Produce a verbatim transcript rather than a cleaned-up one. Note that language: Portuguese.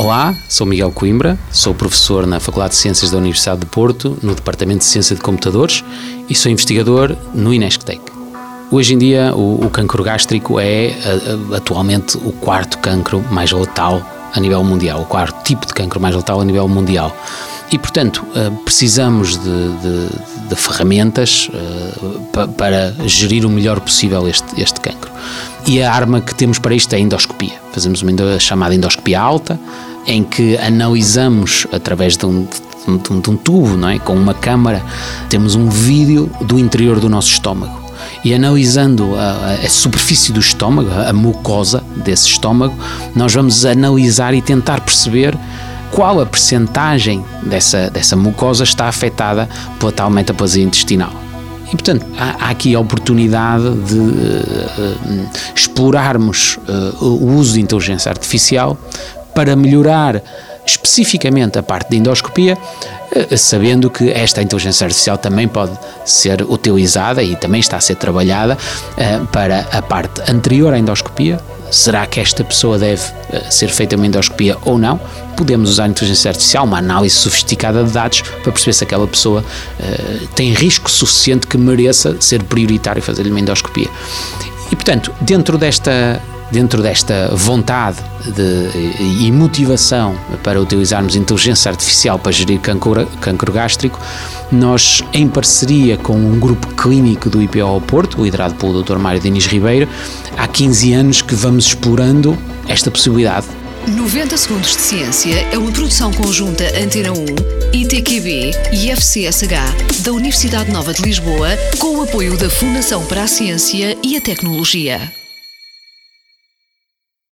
Olá, sou Miguel Coimbra, sou professor na Faculdade de Ciências da Universidade de Porto, no Departamento de Ciência de Computadores e sou investigador no Inesctec. Hoje em dia o, o cancro gástrico é atualmente o quarto cancro mais letal a nível mundial, o quarto tipo de cancro mais letal a nível mundial. E, portanto, precisamos de, de, de ferramentas para gerir o melhor possível este, este cancro. E a arma que temos para isto é a endoscopia. Fazemos uma chamada endoscopia alta, em que analisamos através de um, de um, de um tubo, não é? Com uma câmara, temos um vídeo do interior do nosso estômago. E analisando a, a superfície do estômago, a mucosa desse estômago, nós vamos analisar e tentar perceber qual a percentagem dessa, dessa mucosa está afetada pela tal metaplasia intestinal. E, portanto, há, há aqui a oportunidade de uh, explorarmos uh, o uso de inteligência artificial para melhorar especificamente a parte da endoscopia, uh, sabendo que esta inteligência artificial também pode ser utilizada e também está a ser trabalhada uh, para a parte anterior à endoscopia. Será que esta pessoa deve uh, ser feita uma endoscopia ou não? Podemos usar a inteligência artificial, uma análise sofisticada de dados, para perceber se aquela pessoa uh, tem risco suficiente que mereça ser prioritário fazer-lhe uma endoscopia. E, portanto, dentro desta, dentro desta vontade de, e motivação para utilizarmos inteligência artificial para gerir cancro, cancro gástrico, nós, em parceria com um grupo clínico do I P O Porto, liderado pelo doutor Mário Diniz Ribeiro, há quinze anos que vamos explorando esta possibilidade. noventa Segundos de Ciência é uma produção conjunta Antena um, I T Q B e F C S H da Universidade Nova de Lisboa, com o apoio da Fundação para a Ciência e a Tecnologia.